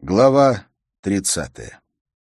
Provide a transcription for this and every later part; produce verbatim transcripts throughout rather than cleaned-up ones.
Глава тридцатая.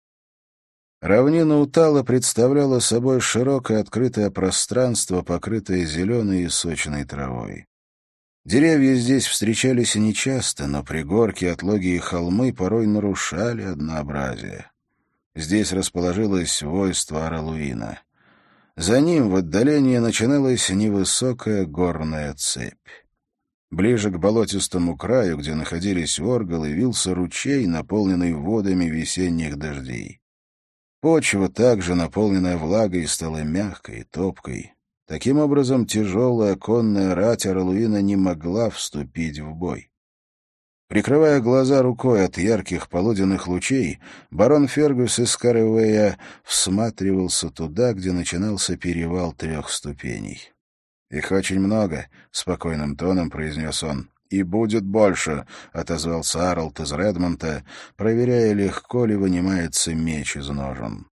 Равнина Утала представляла собой широкое открытое пространство, покрытое зеленой и сочной травой. Деревья здесь встречались и нечасто, но пригорки, отлоги и холмы порой нарушали однообразие. Здесь расположилось войство Аралуина. За ним в отдалении начиналась невысокая горная цепь. Ближе к болотистому краю, где находились оргалы, вился ручей, наполненный водами весенних дождей. Почва, также наполненная влагой, стала мягкой и топкой. Таким образом, тяжелая конная рать Аралуина не могла вступить в бой. Прикрывая глаза рукой от ярких полуденных лучей, барон Фергюс из Каравея всматривался туда, где начинался перевал трех ступеней. «Их очень много», — спокойным тоном произнес он. «И будет больше», — отозвался Аралт из Редмонта, проверяя, легко ли вынимается меч из ножен.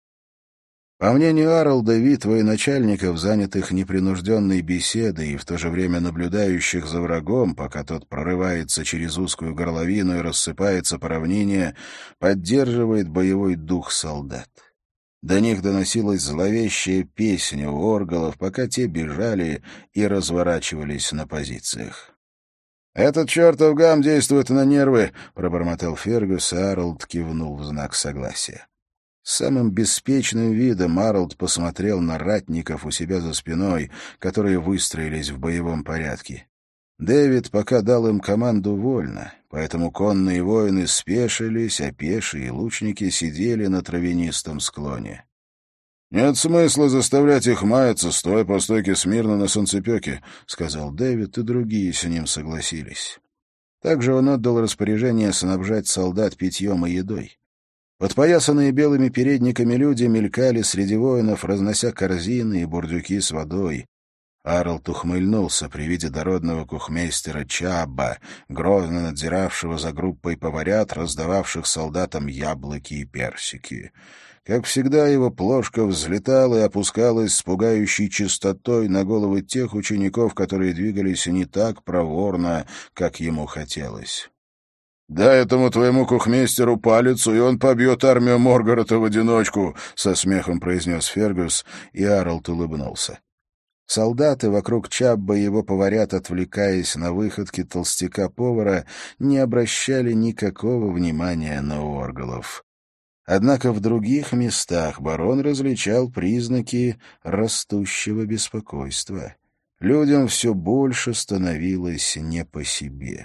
По мнению Аралда, вид военачальников, занятых непринужденной беседой и в то же время наблюдающих за врагом, пока тот прорывается через узкую горловину и рассыпается по равнине, поддерживает боевой дух солдат. До них доносилась зловещая песня у оргалов, пока те бежали и разворачивались на позициях. «Этот чертов гам действует на нервы», — пробормотал Фергюс, и Аралд кивнул в знак согласия. С самым беспечным видом Аралд посмотрел на ратников у себя за спиной, которые выстроились в боевом порядке. Дэвид пока дал им команду вольно, поэтому конные воины спешились, а пешие и лучники сидели на травянистом склоне. «Нет смысла заставлять их маяться, стоя по стойке смирно на солнцепеке», — сказал Дэвид, и другие с ним согласились. Также он отдал распоряжение снабжать солдат питьем и едой. Подпоясанные белыми передниками люди мелькали среди воинов, разнося корзины и бурдюки с водой. Аралт ухмыльнулся при виде дородного кухмейстера Чабба, грозно надзиравшего за группой поварят, раздававших солдатам яблоки и персики. Как всегда, его плошка взлетала и опускалась с пугающей чистотой на головы тех учеников, которые двигались не так проворно, как ему хотелось. «Дай этому твоему кухмейстеру палицу, и он побьет армию Моргорота в одиночку», — со смехом произнес Фергюс, и Аралт улыбнулся. Солдаты вокруг Чабба и его поварят, отвлекаясь на выходки толстяка-повара, не обращали никакого внимания на оргалов. Однако в других местах барон различал признаки растущего беспокойства. Людям все больше становилось не по себе.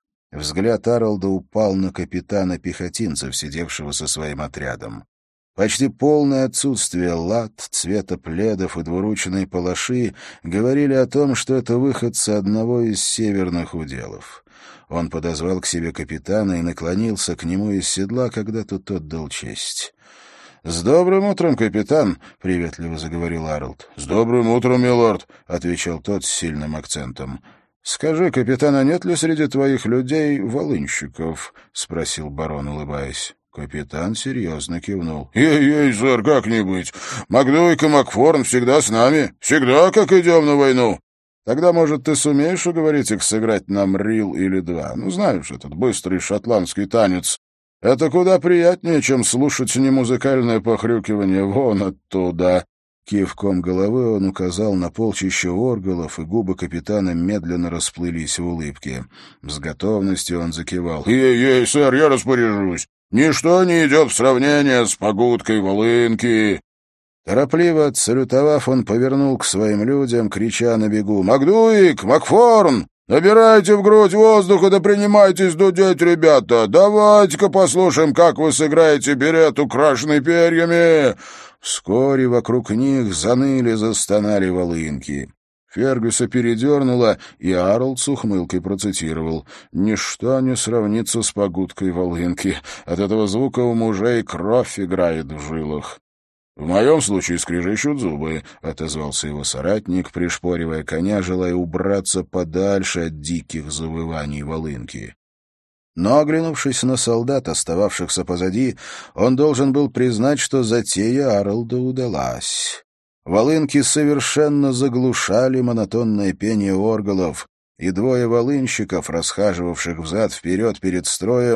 Взгляд Аралда упал на капитана пехотинцев, сидевшего со своим отрядом. Почти полное отсутствие лад, цвета пледов и двуручной палаши говорили о том, что это выходцы одного из северных уделов. Он подозвал к себе капитана и наклонился к нему из седла, когда тот отдал честь. «С добрым утром, капитан!» — приветливо заговорил Аралд. «С добрым утром, милорд!» — отвечал тот с сильным акцентом. «Скажи, капитан, а нет ли среди твоих людей волынщиков?» — спросил барон, улыбаясь. Капитан серьезно кивнул. «Ей-ей, сэр, как не быть. Макдуйк и Макфорн всегда с нами. Всегда, как идем на войну. Тогда, может, ты сумеешь уговорить их сыграть нам рил или два? Ну, знаешь, этот быстрый шотландский танец. Это куда приятнее, чем слушать немузыкальное похрюкивание вон оттуда». Кивком головы он указал на полчище оргалов, и губы капитана медленно расплылись в улыбке. С готовностью он закивал. «Ей-ей, сэр, я распоряжусь. Ничто не идет в сравнение с погудкой волынки». Торопливо отсалютовав, он повернул к своим людям, крича на бегу: «Макдуик! Макфорн! Набирайте в грудь воздуха, да принимайтесь дудеть, ребята! Давайте-ка послушаем, как вы сыграете берет, украшенный перьями!» Вскоре вокруг них заныли, застонали волынки. Фергюса передернуло, и Аралд с ухмылкой процитировал: «Ничто не сравнится с погудкой волынки. От этого звука у мужей кровь играет в жилах». «В моем случае скрежещут зубы», — отозвался его соратник, пришпоривая коня, желая убраться подальше от диких завываний волынки. Но, оглянувшись на солдат, остававшихся позади, он должен был признать, что затея Аралда удалась. Волынки совершенно заглушали монотонное пение оргалов, и двое волынщиков, расхаживавших взад-вперед перед строем,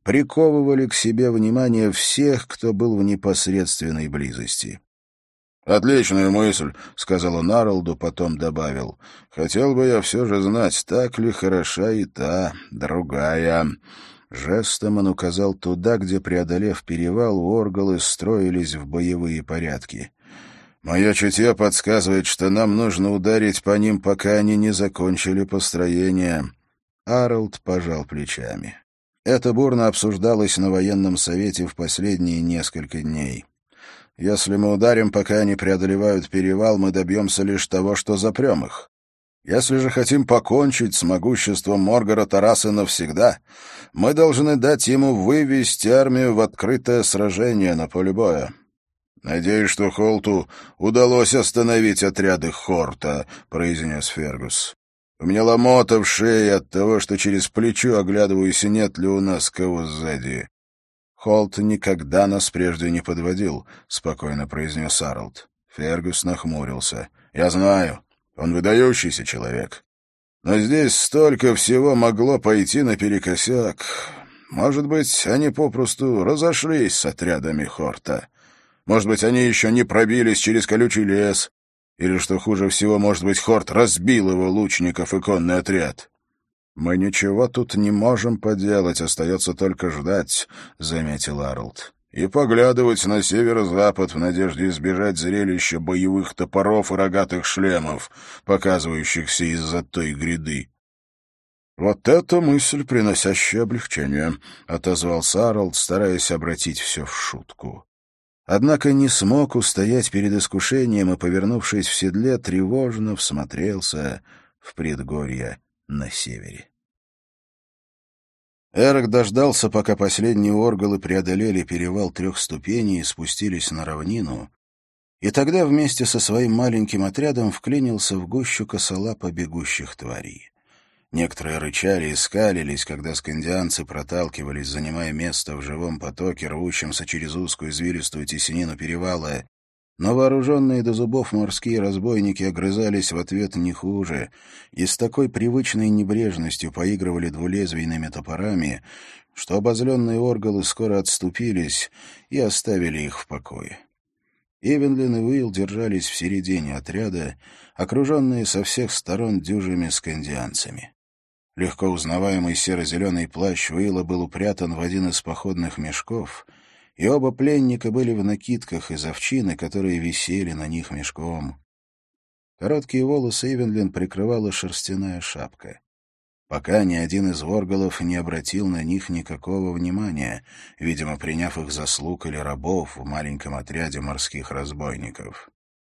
приковывали к себе внимание всех, кто был в непосредственной близости. «Отличная мысль», — сказал он Арлду, потом добавил. «Хотел бы я все же знать, так ли хороша и та, другая». Жестом он указал туда, где, преодолев перевал, оргалы строились в боевые порядки. «Мое чутье подсказывает, что нам нужно ударить по ним, пока они не закончили построение». Аралд пожал плечами. Это бурно обсуждалось на военном совете в последние несколько дней. «Если мы ударим, пока они преодолевают перевал, мы добьемся лишь того, что запрем их. Если же хотим покончить с могуществом Моргорота раз и навсегда, мы должны дать ему вывести армию в открытое сражение на поле боя». «Надеюсь, что Холту удалось остановить отряды Хорта», — произнес Фергус. «У меня ломота в шее от того, что через плечо оглядываюсь, нет ли у нас кого сзади». «Холт никогда нас прежде не подводил», — спокойно произнес Аралд. Фергус нахмурился. «Я знаю, он выдающийся человек. Но здесь столько всего могло пойти наперекосяк. Может быть, они попросту разошлись с отрядами Хорта. Может быть, они еще не пробились через колючий лес. Или, что хуже всего, может быть, Хорт разбил его лучников и конный отряд». «Мы ничего тут не можем поделать, остается только ждать», — заметил Аралд. «И поглядывать на северо-запад в надежде избежать зрелища боевых топоров и рогатых шлемов, показывающихся из-за той гряды». «Вот это мысль, приносящая облегчение», — отозвался Аралд, стараясь обратить все в шутку. Однако не смог устоять перед искушением и, повернувшись в седле, тревожно всмотрелся в предгорье на севере. Эрок дождался, пока последние оргалы преодолели перевал трех ступеней и спустились на равнину, и тогда вместе со своим маленьким отрядом вклинился в гущу косолапо бегущих тварей. Некоторые рычали и скалились, когда скандианцы проталкивались, занимая место в живом потоке, рвущемся через узкую извилистую теснину перевала. Но вооруженные до зубов морские разбойники огрызались в ответ не хуже и с такой привычной небрежностью поигрывали двулезвийными топорами, что обозленные оргалы скоро отступились и оставили их в покое. Ивенлин и Уилл держались в середине отряда, окруженные со всех сторон дюжими скандианцами. Легко узнаваемый серо-зеленый плащ Уилла был упрятан в один из походных мешков, и оба пленника были в накидках из овчины, которые висели на них мешком. Короткие волосы Ивенлин прикрывала шерстяная шапка. Пока ни один из ворголов не обратил на них никакого внимания, видимо, приняв их за слуг или рабов в маленьком отряде морских разбойников.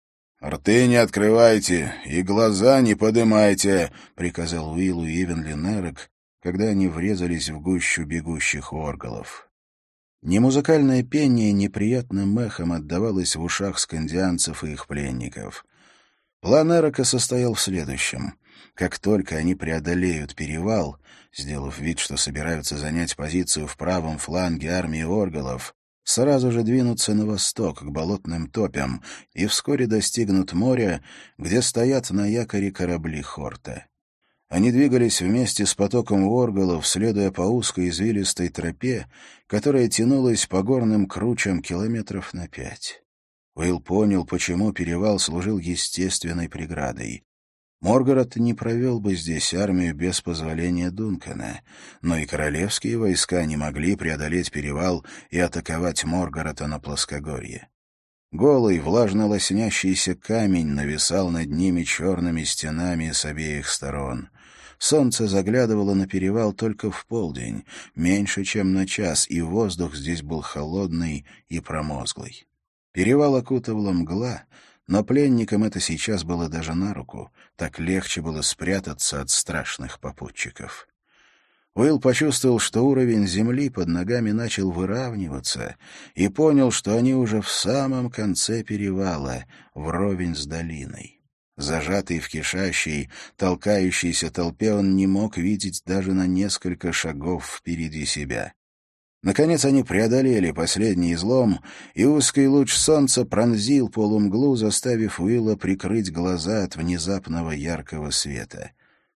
«Рты не открывайте и глаза не подымайте», — приказал Уиллу и Ивенлин Эрок, когда они врезались в гущу бегущих орголов. Немузыкальное пение неприятным эхом отдавалось в ушах скандианцев и их пленников. План Эрока состоял в следующем. Как только они преодолеют перевал, сделав вид, что собираются занять позицию в правом фланге армии орголов, сразу же двинуться на восток, к болотным топям, и вскоре достигнут моря, где стоят на якоре корабли Хорта. Они двигались вместе с потоком орголов, следуя по узкой извилистой тропе, которая тянулась по горным кручам километров на пять. Уилл понял, почему перевал служил естественной преградой. Моргород не провел бы здесь армию без позволения Дункана, но и королевские войска не могли преодолеть перевал и атаковать Моргорода на плоскогорье. Голый, влажно лоснящийся камень нависал над ними черными стенами с обеих сторон. Солнце заглядывало на перевал только в полдень, меньше, чем на час, и воздух здесь был холодный и промозглый. Перевал окутывала мгла, но пленникам это сейчас было даже на руку, так легче было спрятаться от страшных попутчиков. Уилл почувствовал, что уровень земли под ногами начал выравниваться, и понял, что они уже в самом конце перевала, вровень с долиной. Зажатый в кишащей, толкающейся толпе, он не мог видеть даже на несколько шагов впереди себя. Наконец они преодолели последний излом, и узкий луч солнца пронзил полумглу, заставив Уилла прикрыть глаза от внезапного яркого света.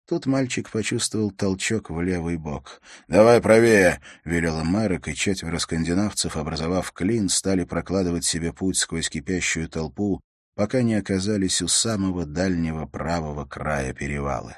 Тут мальчик почувствовал толчок в левый бок. «Давай правее!» — велел им Эрик, и четверо скандинавцев, образовав клин, стали прокладывать себе путь сквозь кипящую толпу, пока не оказались у самого дальнего правого края перевала.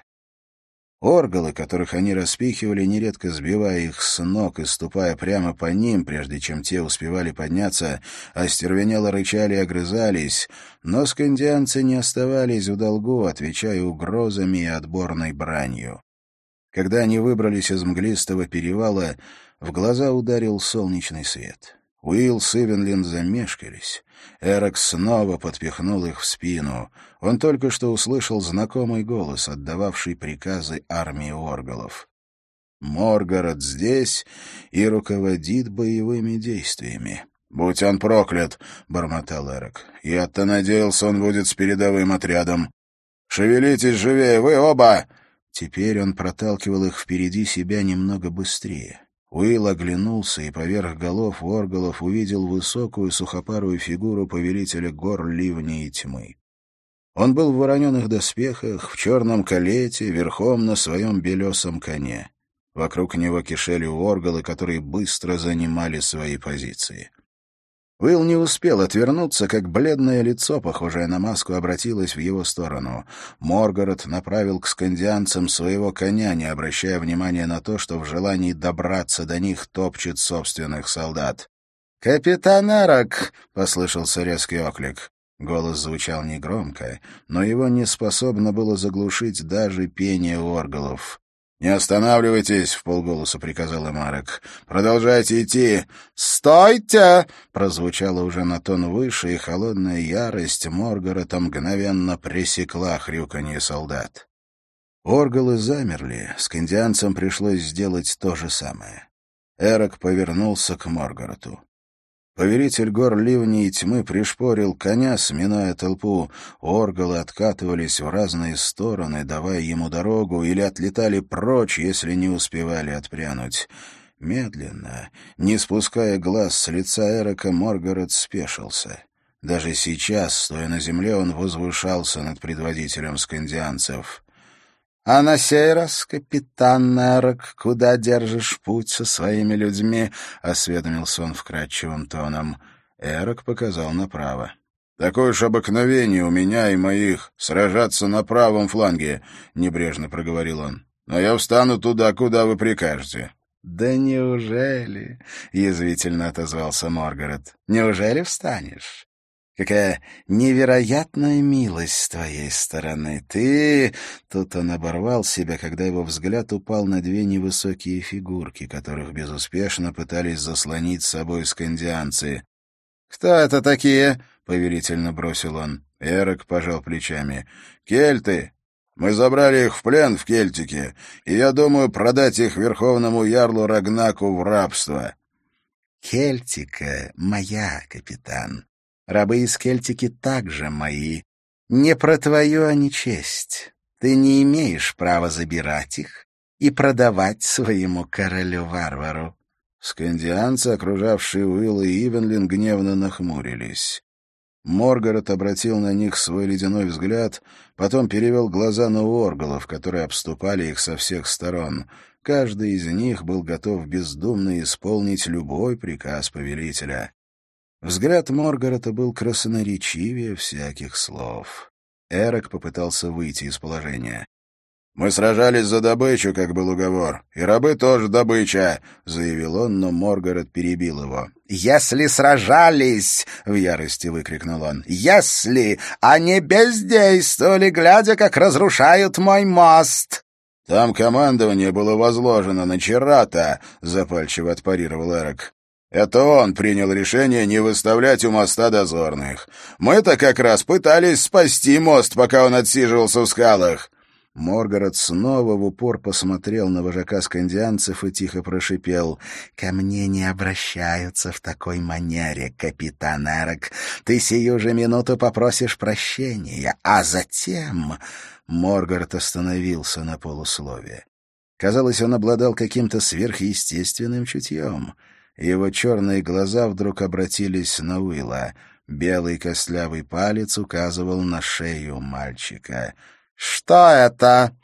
Орголы, которых они распихивали, нередко сбивая их с ног и ступая прямо по ним, прежде чем те успевали подняться, остервенело рычали и огрызались, но скандианцы не оставались в долгу, отвечая угрозами и отборной бранью. Когда они выбрались из мглистого перевала, в глаза ударил солнечный свет. Уилл с Ивенлин замешкались. Эрик снова подпихнул их в спину. Он только что услышал знакомый голос, отдававший приказы армии орголов. Моргород здесь и руководит боевыми действиями. «Будь он проклят!» — бормотал Эрик. «Я-то надеялся, он будет с передовым отрядом. Шевелитесь живее, вы оба!» Теперь он проталкивал их впереди себя немного быстрее. Уилл оглянулся и поверх голов орголов увидел высокую сухопарую фигуру повелителя гор ливней и тьмы. Он был в вороненых доспехах, в черном калете, верхом на своем белесом коне. Вокруг него кишели орголы, которые быстро занимали свои позиции. Уилл не успел отвернуться, как бледное лицо, похожее на маску, обратилось в его сторону. Моргород направил к скандианцам своего коня, не обращая внимания на то, что в желании добраться до них топчет собственных солдат. «Капитан Эрик!» — послышался резкий оклик. Голос звучал негромко, но его не способно было заглушить даже пение орголов. «Не останавливайтесь!» — вполголоса приказал им Эрик. «Продолжайте идти!» «Стойте!» — прозвучало уже на тон выше, и холодная ярость Моргорода мгновенно пресекла хрюканье солдат. Орголы замерли, скандианцам пришлось сделать то же самое. Эрик повернулся к Моргороду. Повелитель гор ливней и тьмы пришпорил коня, сминая толпу. Орголы откатывались в разные стороны, давая ему дорогу, или отлетали прочь, если не успевали отпрянуть. Медленно, не спуская глаз с лица Эрика, Моргород спешился. Даже сейчас, стоя на земле, он возвышался над предводителем скандианцев. «А на сей раз, капитан Эрик, куда держишь путь со своими людьми?» — осведомился он вкрадчивым тоном. Эрик показал направо. «Такое уж обыкновение у меня и моих — сражаться на правом фланге», — небрежно проговорил он. «Но я встану туда, куда вы прикажете». «Да неужели?» — язвительно отозвался Моргород. «Неужели встанешь? Какая невероятная милость с твоей стороны. Ты...» Тут он оборвал себя, когда его взгляд упал на две невысокие фигурки, которых безуспешно пытались заслонить с собой скандианцы. «Кто это такие?» — повелительно бросил он. Эрик пожал плечами. «Кельты. Мы забрали их в плен в Кельтике, и я думаю продать их верховному ярлу Рагнаку в рабство». «Кельтика моя, капитан. Рабы из Кельтики также мои. Не про твою они честь. Ты не имеешь права забирать их и продавать своему королю-варвару». Скандианцы, окружавшие Уилла и Ивенлин, гневно нахмурились. Моргород обратил на них свой ледяной взгляд, потом перевел глаза на орголов, которые обступали их со всех сторон. Каждый из них был готов бездумно исполнить любой приказ повелителя. Взгляд Моргорода был красноречивее всяких слов. Эрик попытался выйти из положения. «Мы сражались за добычу, как был уговор, и рабы тоже добыча», — заявил он, но Моргород перебил его. «Если сражались!» — в ярости выкрикнул он. «Если! Они бездействовали, глядя, как разрушают мой мост!» «Там командование было возложено на Черата», — запальчиво отпарировал Эрик. «Это он принял решение не выставлять у моста дозорных. Мы-то как раз пытались спасти мост, пока он отсиживался в скалах». Моргород снова в упор посмотрел на вожака скандианцев и тихо прошипел. «Ко мне не обращаются в такой манере, капитан Эрик. Ты сию же минуту попросишь прощения, а затем...» Моргород остановился на полуслове. Казалось, он обладал каким-то сверхъестественным чутьем. Его черные глаза вдруг обратились на Уилла. Белый костлявый палец указывал на шею мальчика. «Что это?»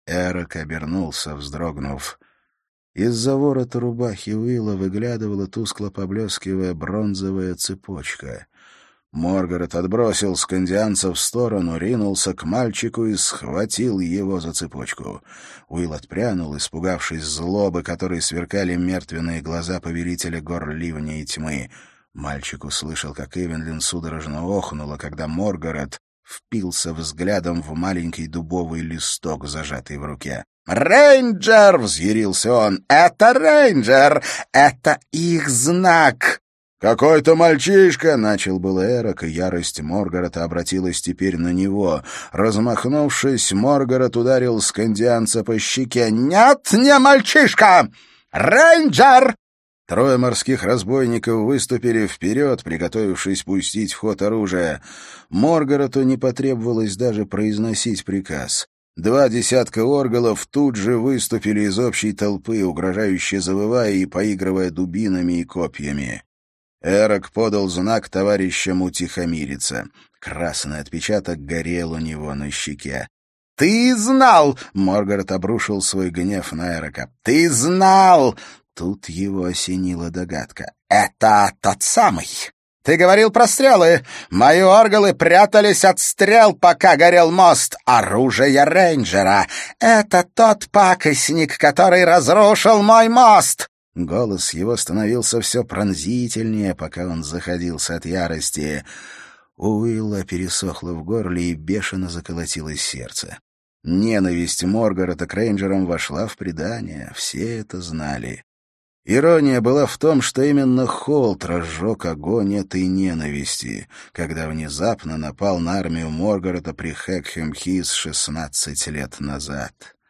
Эрок обернулся, вздрогнув. Из-за ворота рубахи Уилла выглядывала, тускло поблескивая, бронзовая цепочка. Моргарет отбросил скандианца в сторону, ринулся к мальчику и схватил его за цепочку. Уилл отпрянул, испугавшись злобы, которой сверкали мертвенные глаза повелителя гор ливня и тьмы. Мальчик услышал, как Эвенлин судорожно охнула, когда Моргарет впился взглядом в маленький дубовый листок, зажатый в руке. «Рейнджер!» — взъярился он. «Это рейнджер! Это их знак!» «Какой-то мальчишка!» — начал было Эрок, и ярость Моргарета обратилась теперь на него. Размахнувшись, Моргарет ударил скандианца по щеке. «Нет, не мальчишка! Рейнджер!» Трое морских разбойников выступили вперед, приготовившись пустить в ход оружие. Моргарету не потребовалось даже произносить приказ. Два десятка орголов тут же выступили из общей толпы, угрожающе завывая и поигрывая дубинами и копьями. Эрок подал знак товарищам утихомириться. Красный отпечаток горел у него на щеке. «Ты знал!» — Моргарет обрушил свой гнев на Эрока. «Ты знал!» Тут его осенила догадка. «Это тот самый! Ты говорил про стрелы! Мои орголы прятались от стрел, пока горел мост! Оружие рейнджера! Это тот пакостник, который разрушил мой мост!» Голос его становился все пронзительнее, пока он заходился от ярости. У Уилла пересохло в горле и бешено заколотилось сердце. Ненависть Моргарета к рейнджерам вошла в предание, все это знали. Ирония была в том, что именно Холт разжег огонь этой ненависти, когда внезапно напал на армию Моргарета при Хэкхэм-Хиз шестнадцать лет назад.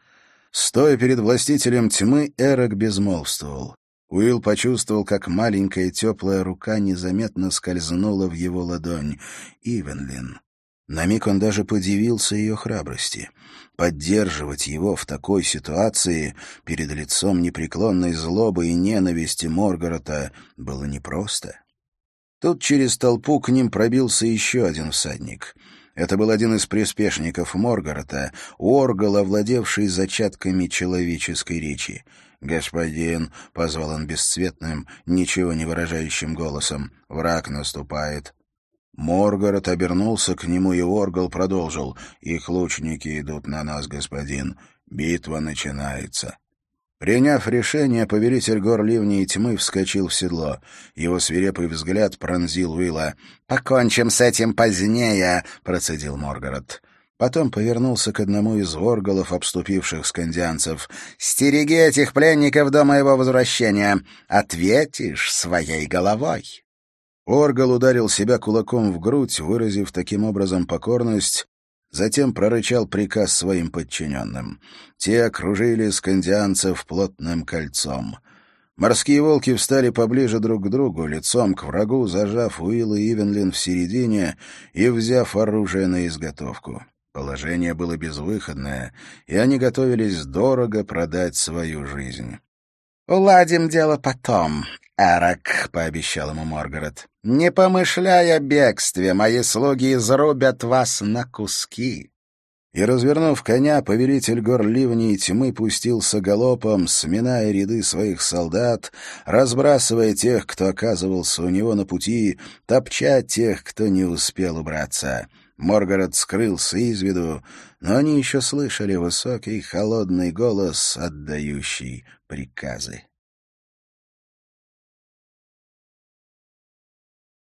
Стоя перед властителем тьмы, Эрок безмолвствовал. Уилл почувствовал, как маленькая теплая рука незаметно скользнула в его ладонь. Ивенлин. На миг он даже подивился ее храбрости. Поддерживать его в такой ситуации перед лицом непреклонной злобы и ненависти Моргарета было непросто. Тут через толпу к ним пробился еще один всадник. Это был один из приспешников Моргарета, оргол, овладевший зачатками человеческой речи. «Господин», — позвал он бесцветным, ничего не выражающим голосом, — «враг наступает». Моргарет обернулся к нему, и оргол продолжил. «Их лучники идут на нас, господин. Битва начинается». Приняв решение, повелитель гор ливня и тьмы вскочил в седло. Его свирепый взгляд пронзил Уилла. «Покончим с этим позднее», — процедил Моргарет. Потом повернулся к одному из орголов, обступивших скандианцев. «Стереги этих пленников до моего возвращения. Ответишь своей головой». Оргол ударил себя кулаком в грудь, выразив таким образом покорность, затем прорычал приказ своим подчиненным. Те окружили скандианцев плотным кольцом. Морские волки встали поближе друг к другу, лицом к врагу, зажав Уилла и Ивенлин в середине и взяв оружие на изготовку. Положение было безвыходное, и они готовились дорого продать свою жизнь. «Уладим дело потом, Эрок», — пообещал ему Моргарет. «Не помышляй о бегстве, мои слуги изрубят вас на куски». И, развернув коня, повелитель гор ливни и тьмы пустился галопом, сминая ряды своих солдат, разбрасывая тех, кто оказывался у него на пути, топча тех, кто не успел убраться. Моргарет скрылся из виду, но они еще слышали высокий холодный голос, отдающий приказы.